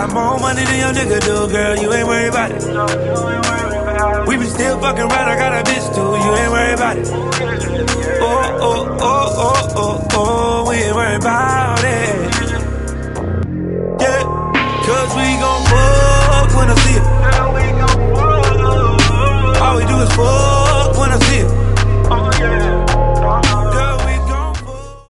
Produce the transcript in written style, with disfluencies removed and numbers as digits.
got more money than your nigga do, girl, you ain't worried about it. We been still fucking right, I got a bitch too, you ain't worried about it. Oh, oh, oh, oh, oh,